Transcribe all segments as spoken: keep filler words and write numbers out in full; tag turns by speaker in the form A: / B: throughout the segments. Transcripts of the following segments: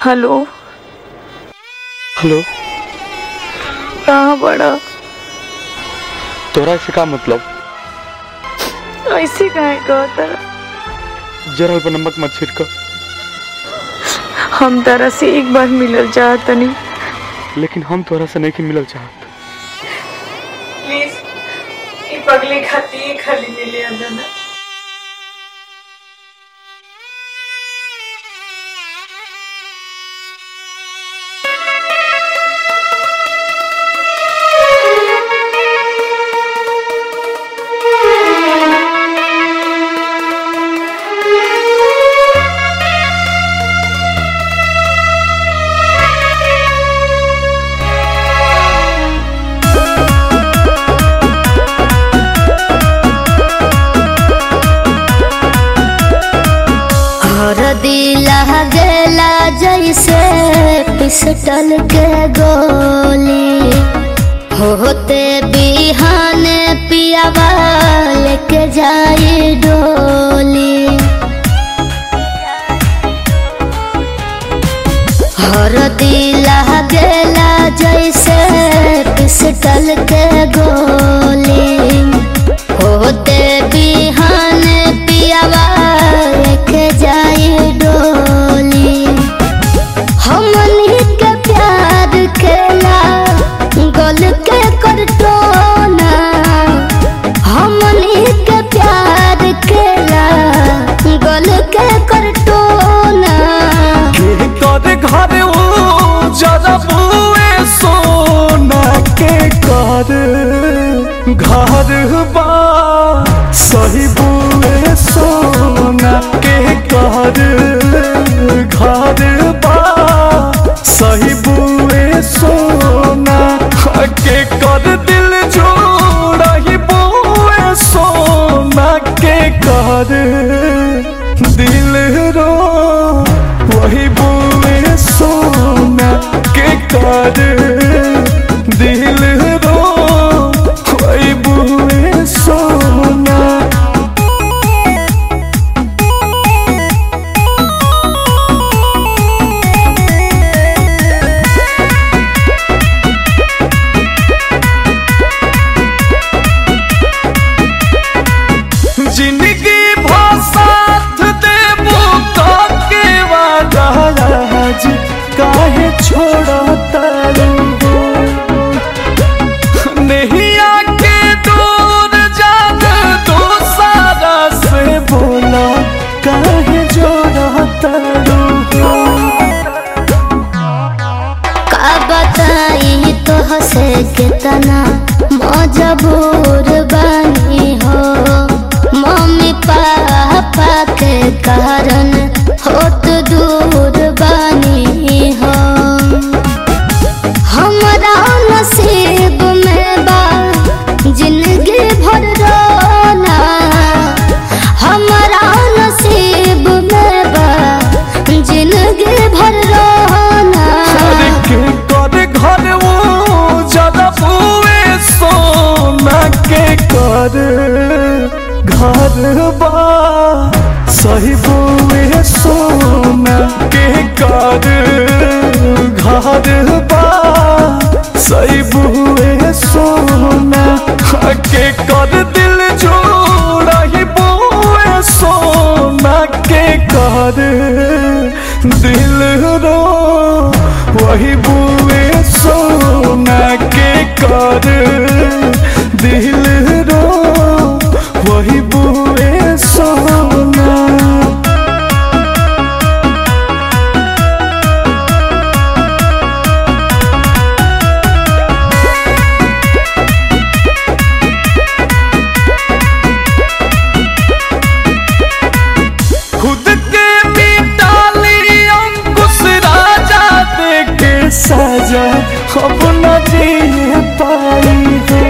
A: Hello
B: hello.
A: कहाँ बड़ा?
B: तोरा से का मतलब?
A: ऐसे काहे कहता?
B: जरा पर नमक मत छिड़क।
A: हम तारा से एक बार मिलल चाहतनी,
B: लेकिन हम तोरा से नहीं मिलल चाहत।
A: प्लीज ई पगली खाती खाली मिले आना।
C: दिला गेला जैसे पिस्टल के गोली, होते बिहाने पियावा लेके जाई डोली। हर दिला गेला जैसे पिस्टल के गोली, होते बिहाने पियावा लेके जाई डोली। हमनी के प्यार खेला गल के करटोना, हमनी के प्यार खेला गल के करटोना।
D: के कर घर वो जरा बुए सोना के कर घर बा सही बुए सोना के कर घर बा सही बुए सोना के कर दिल जोड़ा ही बुए सोना के कर दिल रो वही बुए सोना के कर दिल रो वही बुए सोना। जिंदगी भर साथ देबू के वादा आज काहे छोड़ता नहीं आके दूर जान दो सारा से बोला काहे जोड़ता।
C: का बताई तो हसे कितना मजबूर बनी हो, मम्मी पापा के कारण होत दूर बनी हो। हमरा नसीब में बा जिंदगी भर रोना, हमरा नसीब में बा जिंदगी भर रोना।
D: के कर घर वो ज्यादा बुए सोना के कर घर बा सही बुए सोना के कर घर बा सही बुए सोना के कर दिल जोड़ा ही बुए सोना के कर दिल रो वही बुए सोना के कर दिल रो वही बुए सोना। खुद के मिटाली अंकुश राजा दे के सजा अब न जी पाई है।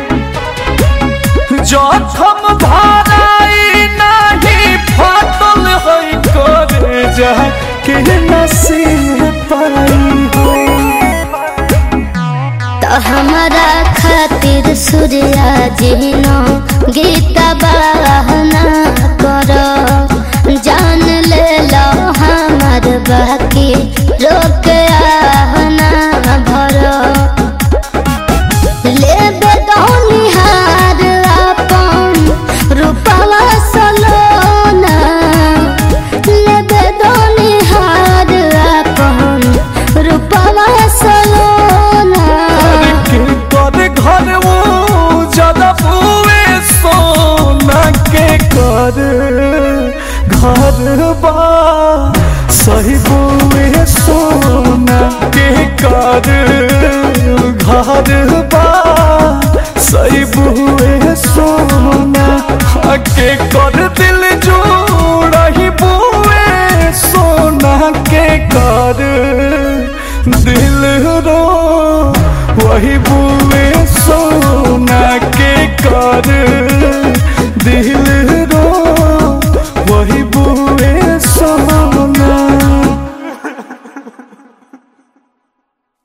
D: जखम भराई नहीं फाटल है करे जा के नसीब पाई है।
C: तो हमारा खातिर सूर्या जीनो गीता बहना करो, जान ले लो हमार बाकी रो
D: कर घर बा सही बुए सोना के कर घर